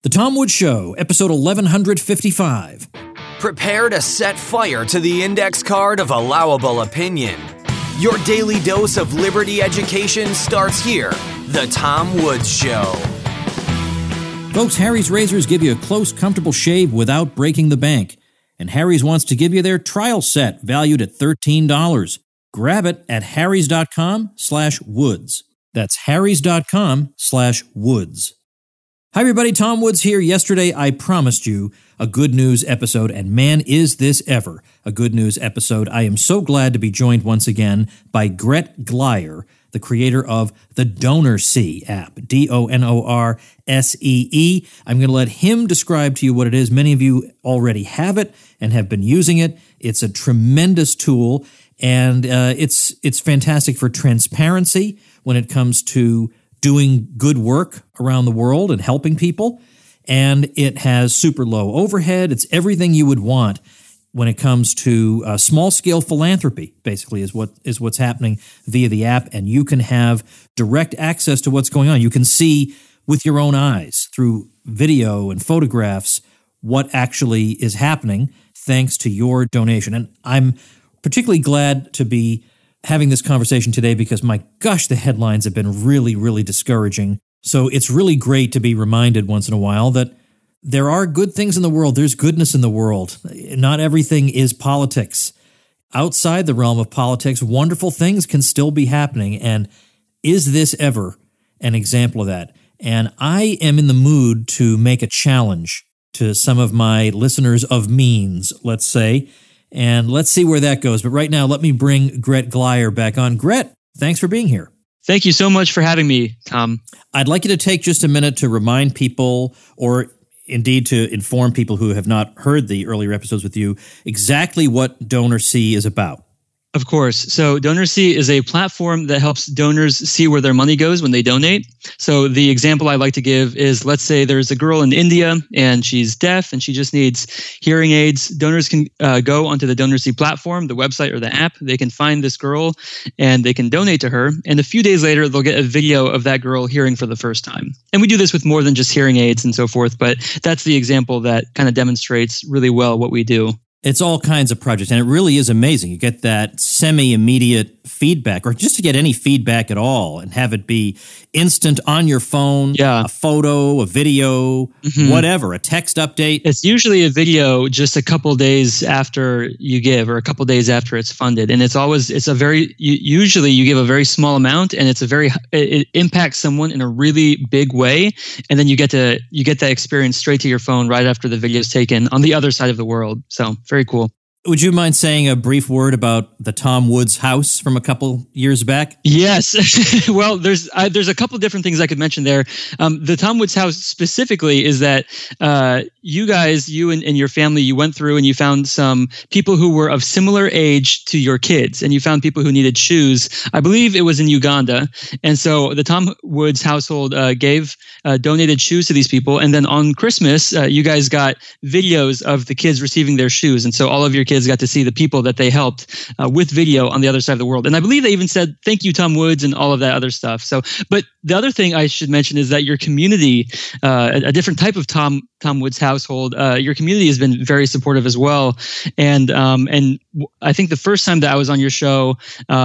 The Tom Woods Show, episode 1155. Prepare to set fire to the index card of allowable opinion. Your daily dose of liberty education starts here. The Tom Woods Show. Folks, Harry's Razors give you a close, comfortable shave without breaking the bank. And Harry's wants to give you their trial set, valued at $13. Grab it at harrys.com/woods. That's harrys.com/woods. Hi everybody, Tom Woods here. Yesterday I promised you a good news episode, and man, is this ever a good news episode. I am so glad to be joined once again by Gret Glyer, the creator of the DonorSee app, DonorSee. I'm going to let him describe to you what it is. Many of you already have it and have been using it. It's a tremendous tool, and it's fantastic for transparency when it comes to doing good work around the world and helping people. And it has super low overhead. It's everything you would want when it comes to small-scale philanthropy, basically, is what's happening via the app. And you can have direct access to what's going on. You can see with your own eyes through video and photographs what actually is happening thanks to your donation. And I'm particularly glad to be having this conversation today because, my gosh, the headlines have been really, really discouraging. So it's really great to be reminded once in a while that there are good things in the world. There's goodness in the world. Not everything is politics. Outside the realm of politics, wonderful things can still be happening. And is this ever an example of that? And I am in the mood to make a challenge to some of my listeners of means, let's say, and let's see where that goes. But right now, let me bring Gret Glyer back on. Gret, thanks for being here. Thank you so much for having me, Tom. I'd like you to take just a minute to remind people, or indeed to inform people who have not heard the earlier episodes with you, exactly what DonorSee is about. Of course. So DonorSee is a platform that helps donors see where their money goes when they donate. So the example I like to give is, let's say there's a girl in India and she's deaf and she just needs hearing aids. Donors can go onto the DonorSee platform, the website or the app. They can find this girl and they can donate to her. And a few days later, they'll get a video of that girl hearing for the first time. And we do this with more than just hearing aids and so forth, but that's the example that kind of demonstrates really well what we do. It's all kinds of projects, and it really is amazing. You get that semi-immediate feedback, or just to get any feedback at all, and have it be instant on your phone, a photo, a video, whatever, a text update. It's usually a video just a couple days after you give, or a couple days after it's funded. And usually you give a very small amount, and it impacts someone in a really big way. And then you get that experience straight to your phone right after the video is taken on the other side of the world. So very cool. Would you mind saying a brief word about the Tom Woods house from a couple years back? Yes. Well, there's a couple different things I could mention there. The Tom Woods house specifically is that you and your family, you went through and you found some people who were of similar age to your kids, and you found people who needed shoes. I believe it was in Uganda. And so the Tom Woods household donated shoes to these people. And then on Christmas, you guys got videos of the kids receiving their shoes. And so all of your kids got to see the people that they helped with video on the other side of the world. And I believe they even said, "Thank you, Tom Woods," and all of that other stuff. So, but the other thing I should mention is that your community, a different type of Tom Woods household, your community has been very supportive as well. And I think the first time that I was on your show,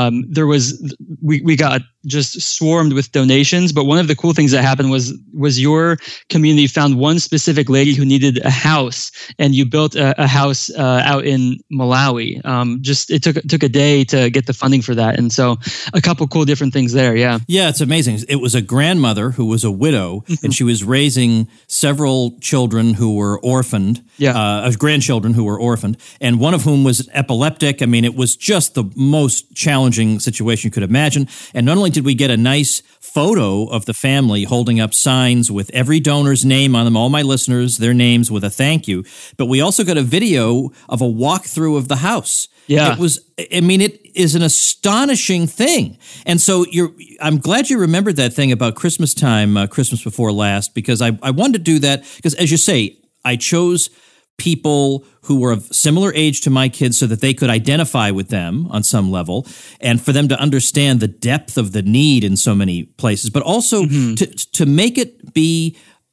we got just swarmed with donations. But one of the cool things that happened was your community found one specific lady who needed a house, and you built a house out in Malawi. It took a day to get the funding for that, and so a couple cool different things there. Yeah, it's amazing. It was a grandmother who was a widow, and she was raising several children who were orphaned. Grandchildren who were orphaned, and one of whom was epileptic. I mean, it was just the most challenging situation you could imagine. And not only did we get a nice photo of the family holding up signs with every donor's name on them, all my listeners, their names with a thank you, but we also got a video of a walkthrough of the house. Yeah. It is an astonishing thing. And so I'm glad you remembered that thing about Christmas time, Christmas before last, because I wanted to do that because, as you say, I chose people who were of similar age to my kids so that they could identify with them on some level and for them to understand the depth of the need in so many places, but also to make it be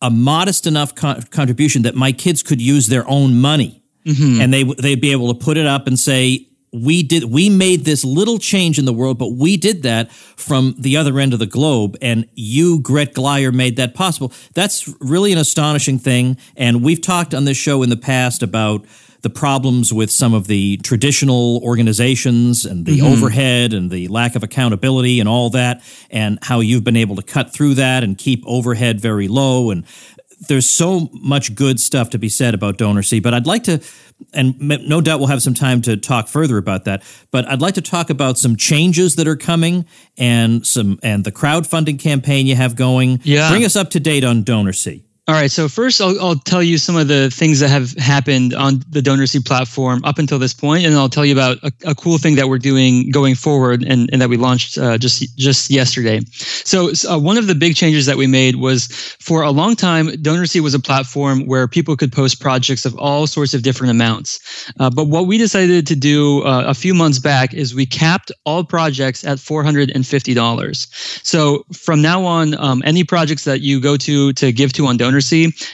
a modest enough contribution that my kids could use their own money. And they'd be able to put it up and say, we made this little change in the world, but we did that from the other end of the globe, and you, Gret Glyer, made that possible. That's really an astonishing thing, and we've talked on this show in the past about the problems with some of the traditional organizations and the overhead and the lack of accountability and all that, and how you've been able to cut through that and keep overhead very low. And there's so much good stuff to be said about DonorSee, but I'd like to, and no doubt we'll have some time to talk further about that, but I'd like to talk about some changes that are coming and the crowdfunding campaign you have going. Yeah. Bring us up to date on DonorSee. All right. So first, I'll tell you some of the things that have happened on the DonorSee platform up until this point, and then I'll tell you about a cool thing that we're doing going forward and that we launched just yesterday. So one of the big changes that we made was, for a long time, DonorSee was a platform where people could post projects of all sorts of different amounts. But what we decided to do a few months back is we capped all projects at $450. So from now on, any projects that you go to give to on DonorSee,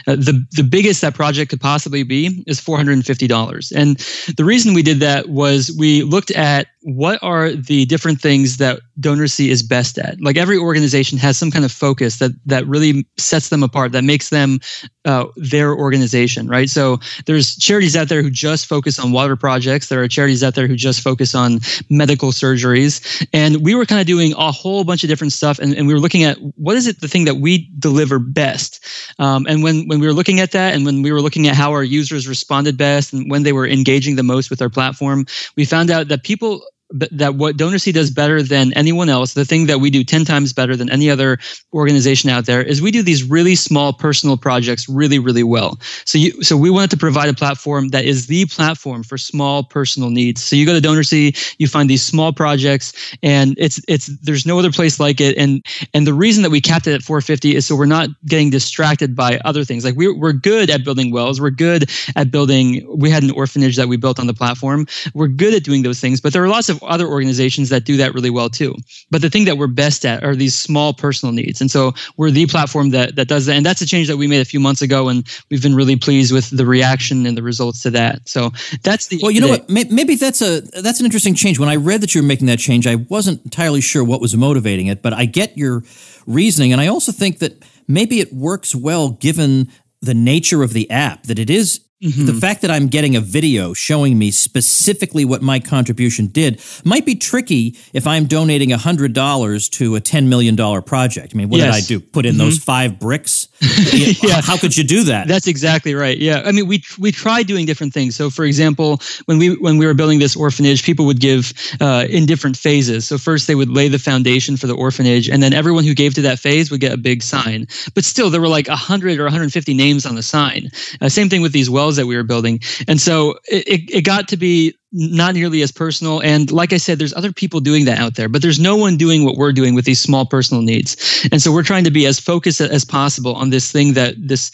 the biggest that project could possibly be is $450. And the reason we did that was we looked at what are the different things that DonorSee is best at. Like, every organization has some kind of focus that really sets them apart, that makes them their organization, right? So there's charities out there who just focus on water projects. There are charities out there who just focus on medical surgeries. And we were kind of doing a whole bunch of different stuff, and we were looking at what is it the thing that we deliver best. And when we were looking at that, and when we were looking at how our users responded best and when they were engaging the most with our platform, we found out that that what DonorSee does better than anyone else, the thing that we do 10 times better than any other organization out there, is we do these really small personal projects really, really well. So we wanted to provide a platform that is the platform for small personal needs. So you go to DonorSee, you find these small projects, and there's no other place like it. And the reason that we capped it at $450 is so we're not getting distracted by other things. Like, we're good at building wells. We're good at we had an orphanage that we built on the platform. We're good at doing those things, but there are lots of other organizations that do that really well too. But the thing that we're best at are these small personal needs. And so we're the platform that does that. And that's a change that we made a few months ago, and we've been really pleased with the reaction and the results to that. So that's the... Well, you know what? Maybe that's an interesting change. When I read that you were making that change, I wasn't entirely sure what was motivating it, but I get your reasoning. And I also think that maybe it works well given the nature of the app, that it is... The fact that I'm getting a video showing me specifically what my contribution did might be tricky if I'm donating $100 to a $10 million project. I mean, what did I do? Put in those 5 bricks? Yeah. How could you do that? That's exactly right. Yeah. I mean, we tried doing different things. So, for example, when we were building this orphanage, people would give in different phases. So first they would lay the foundation for the orphanage, and then everyone who gave to that phase would get a big sign. But still, there were like 100 or 150 names on the sign. Same thing with these wells that we were building. And so it got to be not nearly as personal. And like I said, there's other people doing that out there, but there's no one doing what we're doing with these small personal needs. And so we're trying to be as focused as possible on this thing that this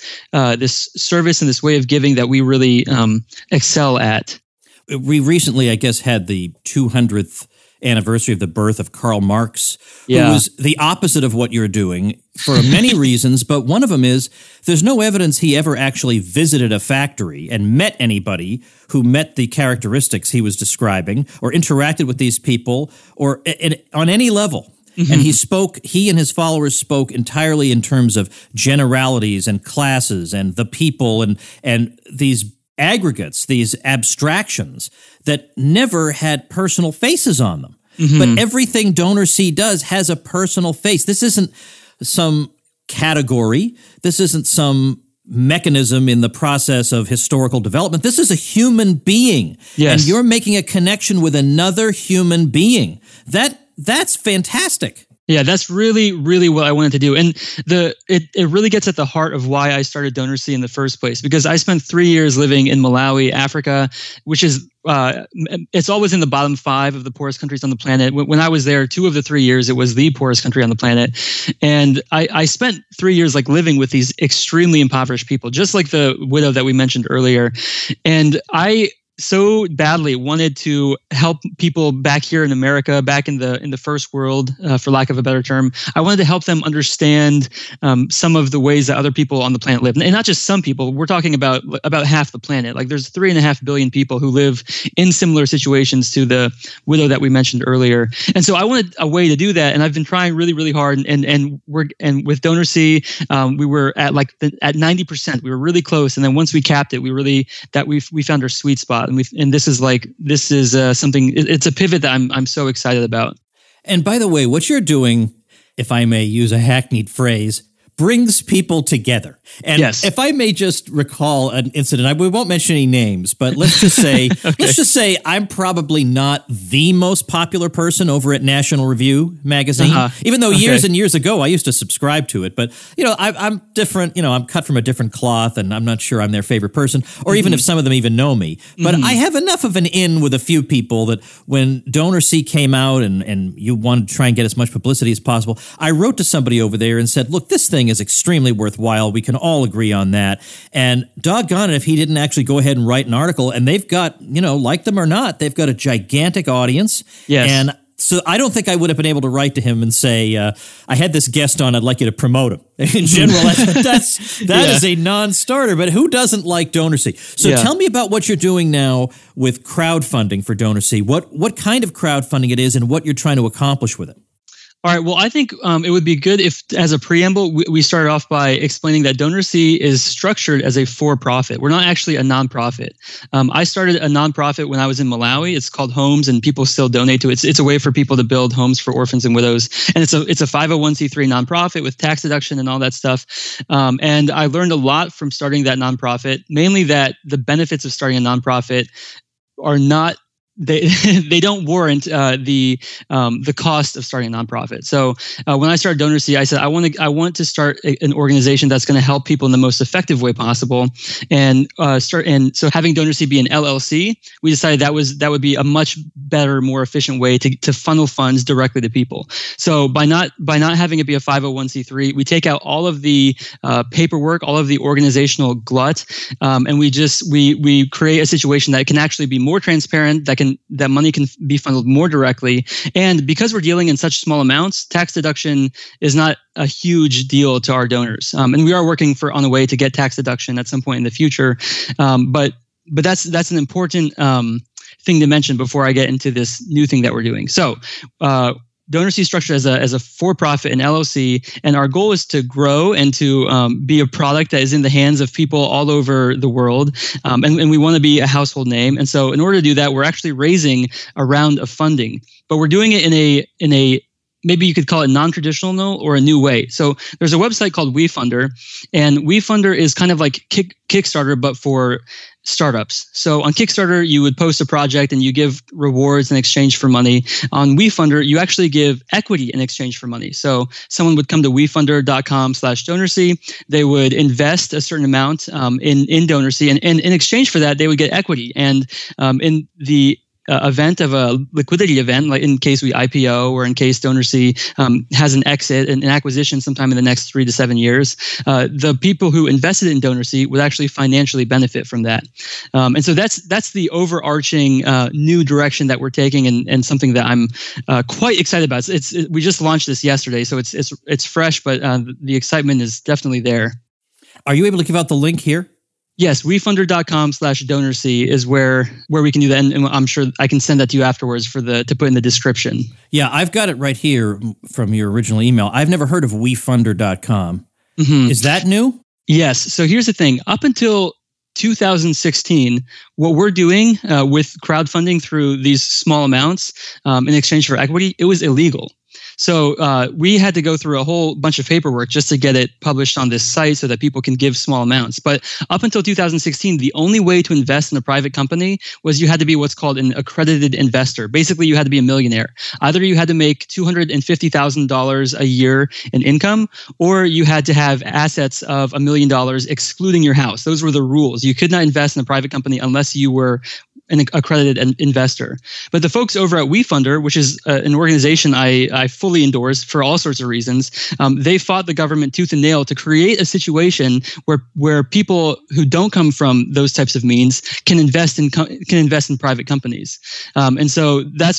service and this way of giving that we really excel at. We recently, I guess, had the 200th anniversary of the birth of Karl Marx, who was the opposite of what you're doing for many reasons, but one of them is there's no evidence he ever actually visited a factory and met anybody who met the characteristics he was describing or interacted with these people or on any level. And he and his followers spoke entirely in terms of generalities and classes and the people and these aggregates, these abstractions that never had personal faces on them. But everything DonorSee does has a personal face. This isn't some category. This isn't some mechanism in the process of historical development. This is a human being. Yes. And you're making a connection with another human being. That's fantastic. Yeah, that's really, really what I wanted to do. And it really gets at the heart of why I started DonorSee in the first place, because I spent 3 years living in Malawi, Africa, which is it's always in the bottom 5 of the poorest countries on the planet. When I was there, 2 of the 3 years, it was the poorest country on the planet. And I spent 3 years like living with these extremely impoverished people, just like the widow that we mentioned earlier. And I so badly wanted to help people back here in America, back in the first world, for lack of a better term. I wanted to help them understand some of the ways that other people on the planet live, and not just some people. We're talking about half the planet. Like there's 3.5 billion people who live in similar situations to the widow that we mentioned earlier. And so I wanted a way to do that, and I've been trying really, really hard. And with DonorSee, we were at at 90%. We were really close, and then once we capped it, we found our sweet spot. And this is something. It's a pivot that I'm so excited about. And by the way, what you're doing, if I may use a hackneyed phrase, brings people together. And yes. If I may just recall an incident, we won't mention any names, but let's just say, okay. I'm probably not the most popular person over at National Review magazine, even though years and years ago I used to subscribe to it. But I'm different. I'm cut from a different cloth, and I'm not sure I'm their favorite person, or even if some of them even know me. But I have enough of an in with a few people that when DonorSee came out and you wanted to try and get as much publicity as possible, I wrote to somebody over there and said, look, this thing is extremely worthwhile. We can all agree on that. And doggone it if he didn't actually go ahead and write an article. And they've got, like them or not, they've got a gigantic audience. Yes. And so I don't think I would have been able to write to him and say, I had this guest on, I'd like you to promote him. In general, that is a non-starter, but who doesn't like DonorSee? So tell me about what you're doing now with crowdfunding for DonorSee. What kind of crowdfunding it is and what you're trying to accomplish with it. All right. Well, I think it would be good if, as a preamble, we started off by explaining that DonorSee is structured as a for-profit. We're not actually a nonprofit. I started a nonprofit when I was in Malawi. It's called Homes, and people still donate to it. It's a way for people to build homes for orphans and widows. And it's a 501c3 nonprofit with tax deduction and all that stuff. And I learned a lot from starting that nonprofit, mainly that the benefits of starting a nonprofit are not. They don't warrant the cost of starting a nonprofit. So when I started DonorSee, I said I want to start an organization that's going to help people in the most effective way possible, and so having DonorSee be an LLC, we decided that would be a much better, more efficient way to funnel funds directly to people. So by not having it be a 501c3, we take out all of the paperwork, all of the organizational glut, and we create a situation that can actually be more transparent, that money can be funneled more directly. And because we're dealing in such small amounts, tax deduction is not a huge deal to our donors. And we are working on a way to get tax deduction at some point in the future. But that's an important thing to mention before I get into this new thing that we're doing. So DonorSee is structured as a for-profit, an LLC, and our goal is to grow and to be a product that is in the hands of people all over the world, and we want to be a household name. And so, in order to do that, we're actually raising a round of funding, but we're doing it in a maybe you could call it non-traditional or a new way. So there's a website called WeFunder, and WeFunder is kind of like Kickstarter, but for startups. So on Kickstarter, you would post a project and you give rewards in exchange for money. On WeFunder, you actually give equity in exchange for money. So someone would come to wefunder.com/DonorSee. They would invest a certain amount in DonorSee, and in exchange for that, they would get equity. And in the event of a liquidity event, like in case we IPO or in case DonorSee has an exit, an acquisition sometime in the next 3 to 7 years, the people who invested in DonorSee would actually financially benefit from that. And so that's the overarching new direction that we're taking, and something that I'm quite excited about. We just launched this yesterday, so it's fresh, but the excitement is definitely there. Are you able to give out the link here? Yes, wefunder.com/DonorSee is where we can do that, and I'm sure I can send that to you afterwards to put in the description. Yeah, I've got it right here from your original email. I've never heard of wefunder.com. Mm-hmm. Is that new? Yes. So here's the thing. Up until 2016, what we're doing with crowdfunding through these small amounts in exchange for equity, it was illegal. So we had to go through a whole bunch of paperwork just to get it published on this site so that people can give small amounts. But up until 2016, the only way to invest in a private company was you had to be what's called an accredited investor. Basically, you had to be a millionaire. Either you had to make $250,000 a year in income, or you had to have assets of $1 million excluding your house. Those were the rules. You could not invest in a private company unless you were an accredited investor. But the folks over at WeFunder, which is an organization I fully endorse for all sorts of reasons, they fought the government tooth and nail to create a situation where people who don't come from those types of means can invest in private companies. And so that's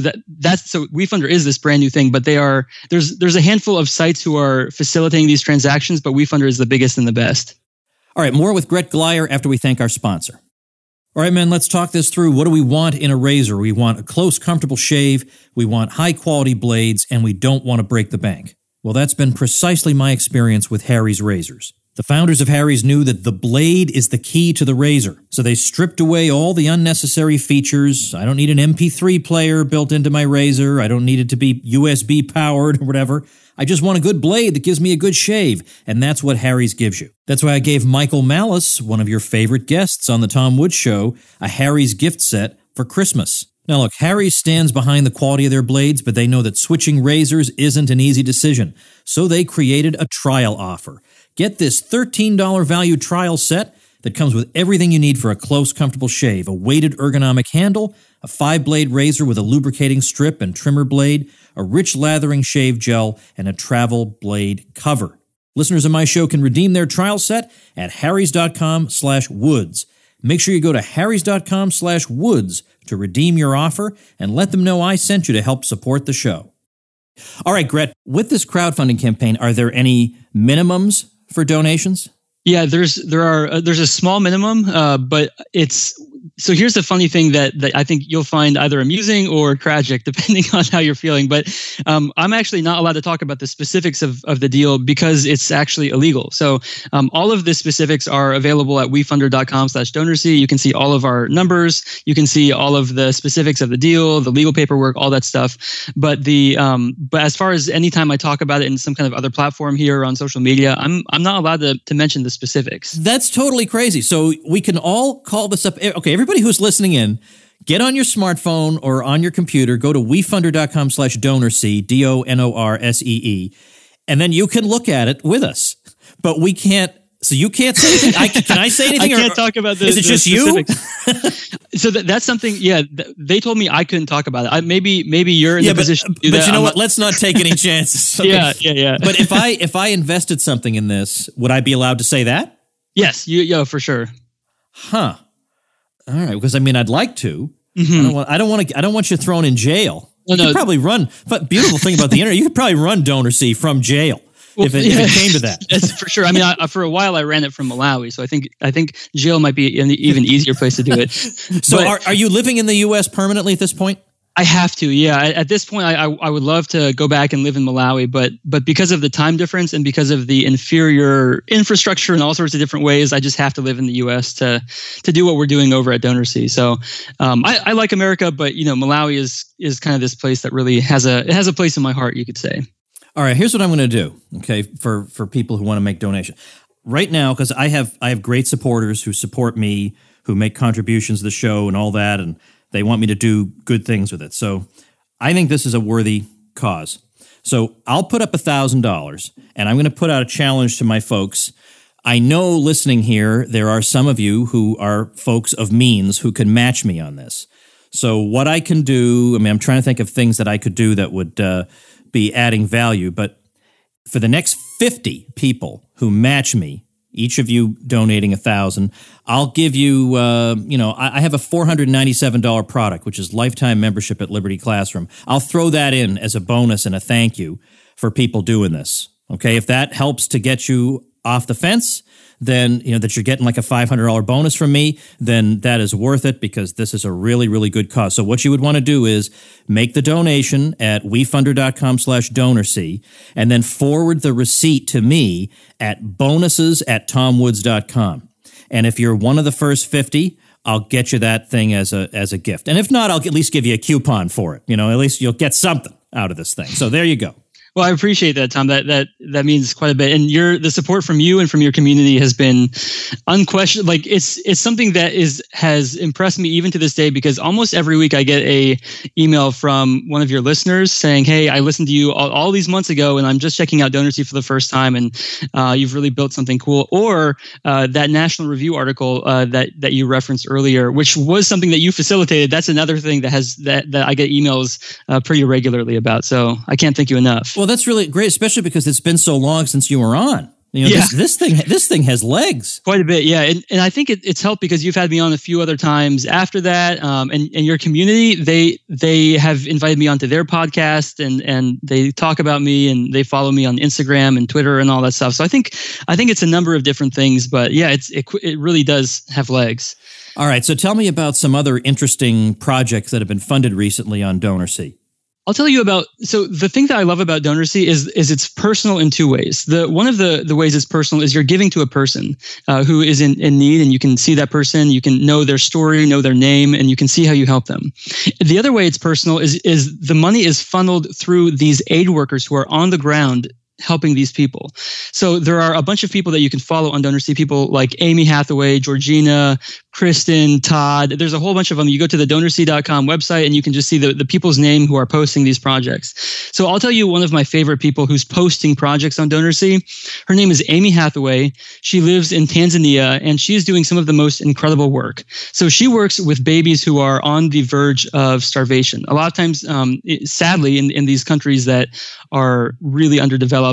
WeFunder is this brand new thing, but there's a handful of sites who are facilitating these transactions, but WeFunder is the biggest and the best. All right, more with Gret Glyer after we thank our sponsor. All right, men, let's talk this through. What do we want in a razor? We want a close, comfortable shave, we want high-quality blades, and we don't want to break the bank. Well, that's been precisely my experience with Harry's razors. The founders of Harry's knew that the blade is the key to the razor, so they stripped away all the unnecessary features. I don't need an MP3 player built into my razor. I don't need it to be USB powered or whatever. I just want a good blade that gives me a good shave, and that's what Harry's gives you. That's why I gave Michael Malice, one of your favorite guests on the Tom Woods Show, a Harry's gift set for Christmas. Now look, Harry's stands behind the quality of their blades, but they know that switching razors isn't an easy decision, so they created a trial offer. Get this $13 value trial set that comes with everything you need for a close, comfortable shave: a weighted ergonomic handle, a 5-blade razor with a lubricating strip and trimmer blade, a rich lathering shave gel, and a travel blade cover. Listeners of my show can redeem their trial set at harrys.com/woods. Make sure you go to harrys.com/woods to redeem your offer and let them know I sent you to help support the show. All right, Gret, with this crowdfunding campaign, are there any minimums for donations? Yeah, there's a small minimum, but so here's the funny thing that I think you'll find either amusing or tragic, depending on how you're feeling. But I'm actually not allowed to talk about the specifics of the deal because it's actually illegal. So all of the specifics are available at wefunder.com/DonorSee. You can see all of our numbers. You can see all of the specifics of the deal, the legal paperwork, all that stuff. But but as far as any time I talk about it in some kind of other platform here or on social media, I'm not allowed to mention the specifics. That's totally crazy. So we can all call this up. Okay, everybody who's listening in, get on your smartphone or on your computer, go to wefunder.com/DonorSee, DONORSEE, and then you can look at it with us. But we can't. So you can't say anything. Can I say anything? I can't talk about this. Is it just specifics? You? So that's something. Yeah, they told me I couldn't talk about it. Maybe you're in the position to do that. But you know what? Let's not take any chances. Okay. Yeah. But if I invested something in this, would I be allowed to say that? Yes, for sure. Huh. All right, because I'd like to. Mm-hmm. I don't want you thrown in jail. You could probably run. But beautiful thing about the internet, you could probably run DonorSee from jail. Well, if it came to that. That's for sure. For a while I ran it from Malawi, so I think jail might be an even easier place to do it. So are you living in the U.S. permanently at this point? I have to, yeah. At this point, I would love to go back and live in Malawi, but because of the time difference and because of the inferior infrastructure and all sorts of different ways, I just have to live in the U.S. to do what we're doing over at DonorSee. So I like America, but Malawi is kind of this place that really has a place in my heart, you could say. All right, here's what I'm going to do, okay, for people who want to make donations. Right now, because I have great supporters who support me, who make contributions to the show and all that, and they want me to do good things with it. So I think this is a worthy cause. So I'll put up $1,000, and I'm going to put out a challenge to my folks. I know listening here, there are some of you who are folks of means who can match me on this. So what I can do, I'm trying to think of things that I could do that would be adding value, but for the next 50 people who match me, each of you donating $1,000, I'll give you, I have a $497 product, which is lifetime membership at Liberty Classroom. I'll throw that in as a bonus and a thank you for people doing this. Okay, if that helps to get you off the fence, then that you're getting like a $500 bonus from me, then that is worth it because this is a really, really good cause. So what you would want to do is make the donation at wefunder.com/DonorSee and then forward the receipt to me at bonuses@tomwoods.com. And if you're one of the first 50, I'll get you that thing as a gift. And if not, I'll at least give you a coupon for it. At least you'll get something out of this thing. So there you go. Well, I appreciate that, Tom. That means quite a bit. And the support from you and from your community has been unquestioned. Like it's something that has impressed me even to this day, because almost every week I get a email from one of your listeners saying, "Hey, I listened to you all these months ago, and I'm just checking out DonorSee for the first time, and you've really built something cool." Or that National Review article that you referenced earlier, which was something that you facilitated. That's another thing that I get emails pretty regularly about. So I can't thank you enough. Well, that's really great, especially because it's been so long since you were on. This thing has legs. Quite a bit, yeah. And I think it's helped because you've had me on a few other times after that. And your community, they have invited me onto their podcast and they talk about me and they follow me on Instagram and Twitter and all that stuff. So I think it's a number of different things, but yeah, it really does have legs. All right. So tell me about some other interesting projects that have been funded recently on DonorSee. I'll tell you about, so the thing that I love about DonorSee is it's personal in two ways. One of the ways it's personal is you're giving to a person who is in need, and you can see that person, you can know their story, know their name, and you can see how you help them. The other way it's personal is the money is funneled through these aid workers who are on the ground helping these people. So there are a bunch of people that you can follow on DonorSee, people like Amy Hathaway, Georgina, Kristen, Todd. There's a whole bunch of them. You go to the DonorSee.com website and you can just see the people's name who are posting these projects. So I'll tell you one of my favorite people who's posting projects on DonorSee. Her name is Amy Hathaway. She lives in Tanzania and she's doing some of the most incredible work. So she works with babies who are on the verge of starvation. A lot of times, sadly, in these countries that are really underdeveloped,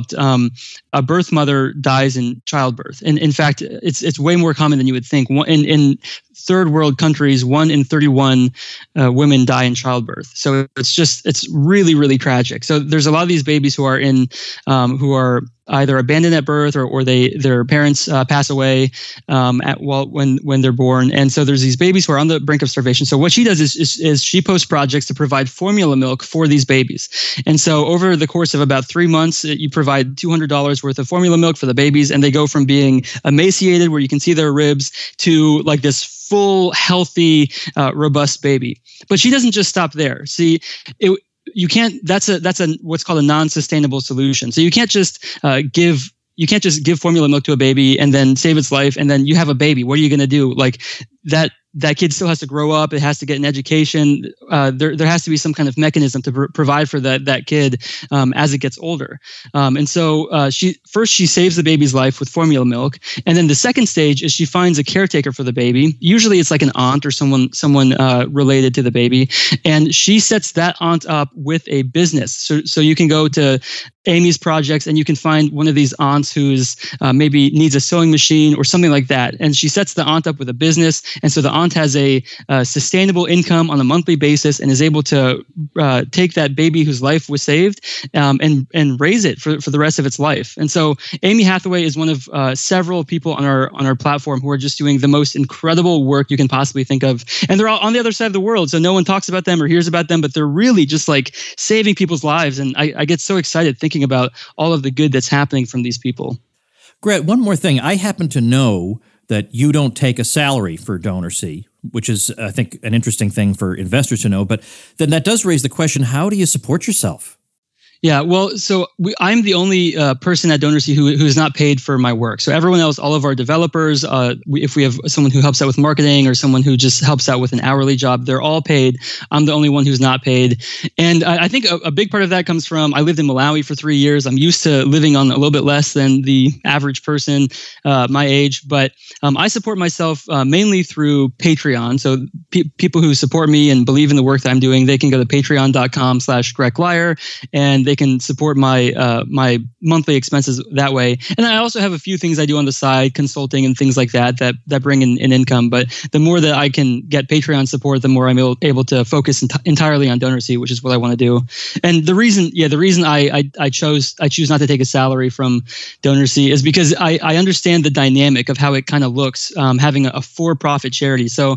a birth mother dies in childbirth. And in fact, it's way more common than you would think. In third world countries, 1 in 31 women die in childbirth. So it's really, really tragic. So there's a lot of these babies who are either abandoned at birth or their parents pass away when they're born. And so there's these babies who are on the brink of starvation. So what she does is she posts projects to provide formula milk for these babies. And so over the course of about 3 months, you provide $200 worth of formula milk for the babies, and they go from being emaciated, where you can see their ribs, to like this full, healthy, robust baby. But she doesn't just stop there. See, you can't. That's a what's called a non-sustainable solution. So you can't just give formula milk to a baby and then save its life and then you have a baby. What are you going to do? Like that kid still has to grow up. It has to get an education. There has to be some kind of mechanism to provide for that kid as it gets older. And so she saves the baby's life with formula milk, and then the second stage is she finds a caretaker for the baby. Usually it's like an aunt or someone related to the baby, and she sets that aunt up with a business. So you can go to Amy's projects and you can find one of these aunts who's maybe needs a sewing machine or something like that, and she sets the aunt up with a business, and so the aunt has a sustainable income on a monthly basis and is able to take that baby whose life was saved and raise it for the rest of its life. And so Amy Hathaway is one of several people on our platform who are just doing the most incredible work you can possibly think of. And they're all on the other side of the world, so no one talks about them or hears about them, but they're really just like saving people's lives. And I get so excited thinking about all of the good that's happening from these people. Gret, one more thing. I happen to know that you don't take a salary for DonorSee, which is, I think, an interesting thing for investors to know. But then that does raise the question, how do you support yourself? Yeah, well, so I'm the only person at DonorSee who is not paid for my work. So everyone else, all of our developers, if we have someone who helps out with marketing or someone who just helps out with an hourly job, they're all paid. I'm the only one who's not paid. And I think a big part of that comes from, I lived in Malawi for 3 years. I'm used to living on a little bit less than the average person my age. But I support myself mainly through Patreon. So people who support me and believe in the work that I'm doing, they can go to patreon.com/GretGlyer, and they can support my my monthly expenses that way. And I also have a few things I do on the side, consulting and things like that bring in income. But the more that I can get Patreon support, the more I'm able to focus entirely on DonorSee, which is what I want to do. And the reason I choose not to take a salary from DonorSee is because I understand the dynamic of how it kind of looks having a for-profit charity. So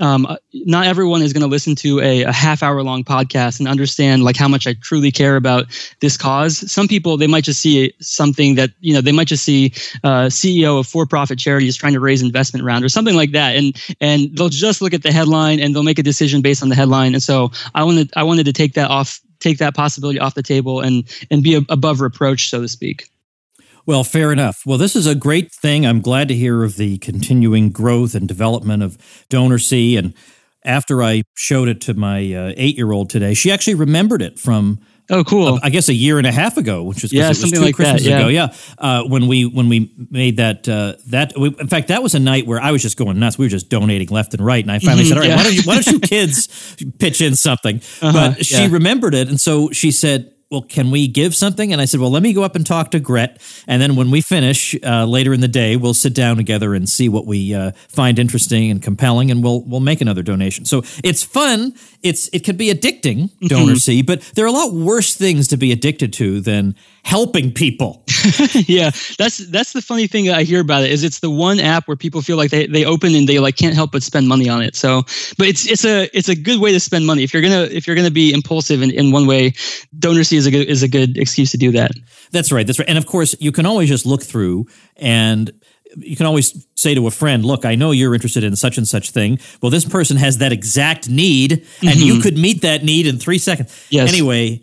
not everyone is going to listen to a half-hour long podcast and understand like how much I truly care about this cause. Some people, they might just see something that, they might just see CEO of for-profit charities trying to raise investment round or something like that. And they'll just look at the headline and they'll make a decision based on the headline. And so I wanted to take that off take that possibility off the table and be above reproach, so to speak. Well, fair enough. Well, this is a great thing. I'm glad to hear of the continuing growth and development of DonorSee. And after I showed it to my 8-year-old today, she actually remembered it from, oh, cool. I guess a year and a half ago, which is, yeah, it was something 2 like Christmases that. Yeah. ago. Yeah, when we made that in fact, that was a night where I was just going nuts. We were just donating left and right, and I finally said, "All right, why don't you kids pitch in something?" But she remembered it, and so she said, well, can we give something? And I said, well, let me go up and talk to Gret. And then when we finish later in the day, we'll sit down together and see what we find interesting and compelling, and we'll make another donation. So it's fun. It can be addicting, DonorSee, but there are a lot worse things to be addicted to than helping people. Yeah, that's the funny thing that I hear about it is it's the one app where people feel like they open and they like can't help but spend money on it. So, but it's a good way to spend money if you're gonna be impulsive in one way. DonorSee is a good excuse to do that. That's right. And of course, you can always just look through and you can always say to a friend, look, I know you're interested in such and such thing. Well, this person has that exact need, and you could meet that need in 3 seconds. Yes. Anyway,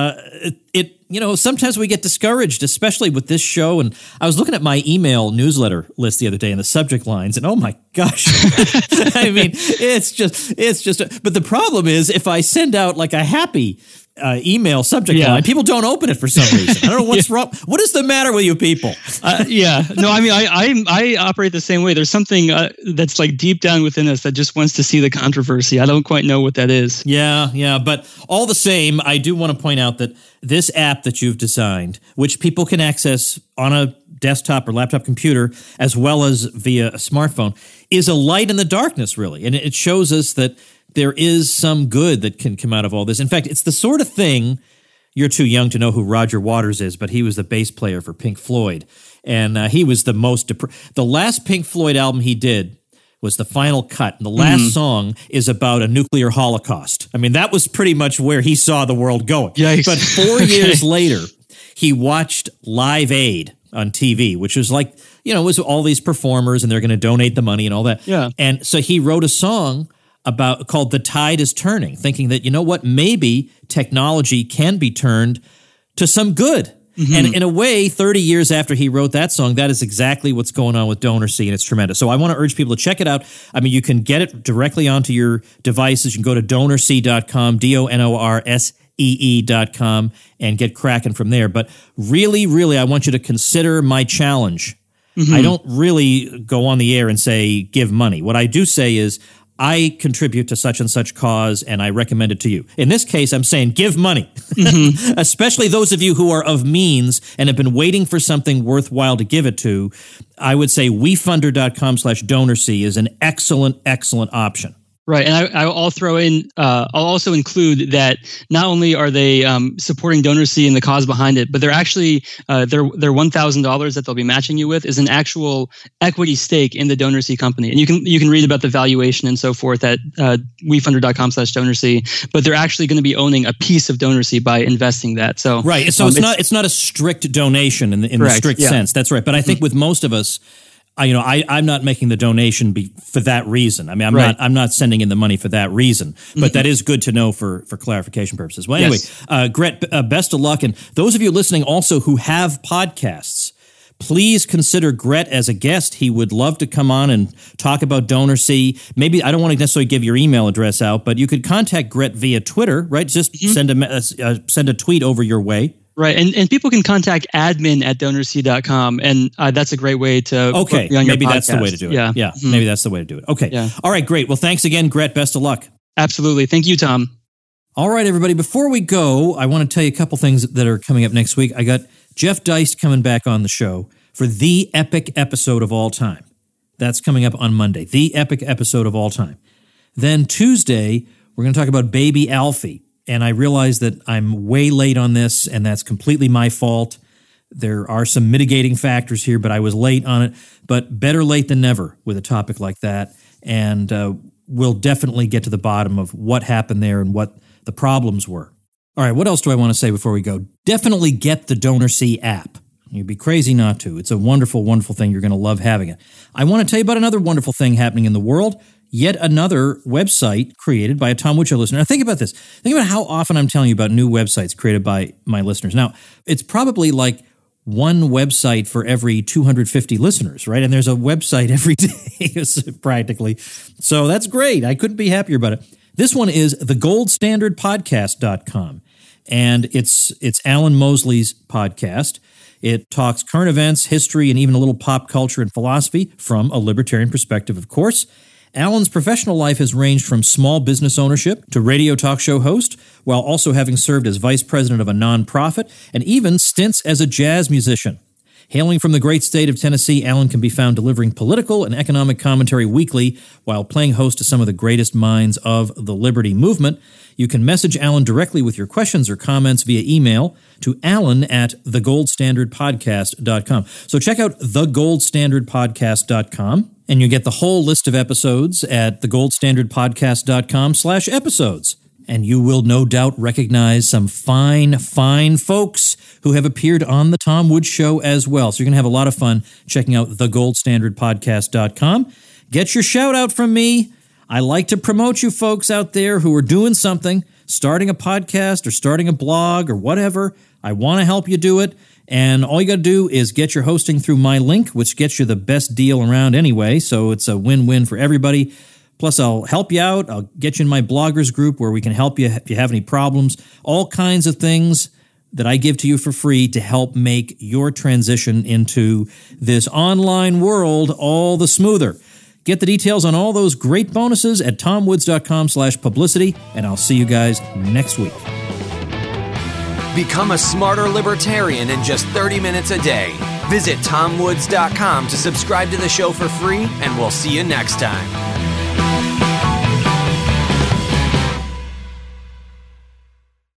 sometimes we get discouraged, especially with this show. And I was looking at my email newsletter list the other day in the subject lines, and oh my gosh, I mean, it's just. But the problem is, if I send out like a happy email subject line, people don't open it for some reason. I don't know what's wrong. What is the matter with you people? No, I mean, I operate the same way. There's something that's like deep down within us that just wants to see the controversy. I don't quite know what that is. Yeah. But all the same, I do want to point out that this app that you've designed, which people can access on a desktop or laptop computer, as well as via a smartphone, is a light in the darkness, really. And it shows us that there is some good that can come out of all this. In fact, it's the sort of thing, you're too young to know who Roger Waters is, but he was the bass player for Pink Floyd. And he was the most the last Pink Floyd album he did was The Final Cut. And the last song is about a nuclear holocaust. I mean, that was pretty much where he saw the world going. Yikes. But 4 years later, he watched Live Aid on TV, which was like, it was all these performers and they're going to donate the money and all that. Yeah. And so he wrote a song called The Tide is Turning, thinking that, maybe technology can be turned to some good. And in a way, 30 years after he wrote that song, that is exactly what's going on with DonorSee, and it's tremendous. So I want to urge people to check it out. I mean, you can get it directly onto your devices. You can go to DonorSee.com, DonorSee.com, and get cracking from there. But really, really, I want you to consider my challenge. I don't really go on the air and say, give money. What I do say is, I contribute to such and such cause, and I recommend it to you. In this case, I'm saying give money, especially those of you who are of means and have been waiting for something worthwhile to give it to. I would say wefunder.com/DonorSee is an excellent, excellent option. Right, and I'll throw in. I'll also include that not only are they supporting DonorSee and the cause behind it, but they're actually their $1,000 that they'll be matching you with is an actual equity stake in the DonorSee company, and you can read about the valuation and so forth at wefunder.com/DonorSee. But they're actually going to be owning a piece of DonorSee by investing that. So right, so it's not a strict donation in the strict sense. That's right, but I think with most of us. I'm not making the donation for that reason. I mean, I'm not sending in the money for that reason, but that is good to know for clarification purposes. Well, anyway, Gret, best of luck. And those of you listening also who have podcasts, please consider Gret as a guest. He would love to come on and talk about DonorSee. Maybe I don't want to necessarily give your email address out, but you could contact Gret via Twitter, right? Just send a tweet over your way. Right, and people can contact admin@DonorSee.com, and that's a great way to okay. Be on maybe your that's the way to do it. Yeah. Maybe that's the way to do it. Okay. Yeah. All right, great. Well, thanks again, Gret. Best of luck. Absolutely. Thank you, Tom. All right, everybody. Before we go, I want to tell you a couple things that are coming up next week. I got Jeff Deist coming back on the show for the epic episode of all time. That's coming up on Monday. The epic episode of all time. Then Tuesday, we're going to talk about Baby Alfie. And I realize that I'm way late on this, and that's completely my fault. There are some mitigating factors here, but I was late on it. But better late than never with a topic like that. And we'll definitely get to the bottom of what happened there and what the problems were. All right, what else do I want to say before we go? Definitely get the DonorSee app. You'd be crazy not to. It's a wonderful, wonderful thing. You're going to love having it. I want to tell you about another wonderful thing happening in the world. yet another website created by a Tom Woods Show listener. Now, think about this. Think about how often I'm telling you about new websites created by my listeners. Now, it's probably like one website for every 250 listeners, right? And there's a website every day, practically. So that's great. I couldn't be happier about it. This one is thegoldstandardpodcast.com, and it's Alan Mosley's podcast. It talks current events, history, and even a little pop culture and philosophy from a libertarian perspective, of course. Alan's professional life has ranged from small business ownership to radio talk show host, while also having served as vice president of a nonprofit and even stints as a jazz musician. Hailing from the great state of Tennessee, Alan can be found delivering political and economic commentary weekly while playing host to some of the greatest minds of the liberty movement. You can message Alan directly with your questions or comments via email to alan@thegoldstandardpodcast.com. So check out thegoldstandardpodcast.com, and you get the whole list of episodes at thegoldstandardpodcast.com/episodes. And you will no doubt recognize some fine, fine folks who have appeared on The Tom Woods Show as well. So you're going to have a lot of fun checking out thegoldstandardpodcast.com. Get your shout out from me. I like to promote you folks out there who are doing something, starting a podcast or starting a blog or whatever. I want to help you do it. And all you got to do is get your hosting through my link, which gets you the best deal around anyway. So it's a win-win for everybody. Plus, I'll help you out. I'll get you in my bloggers group where we can help you if you have any problems. All kinds of things that I give to you for free to help make your transition into this online world all the smoother. Get the details on all those great bonuses at tomwoods.com/publicity, and I'll see you guys next week. Become a smarter libertarian in just 30 minutes a day. Visit tomwoods.com to subscribe to the show for free, and we'll see you next time.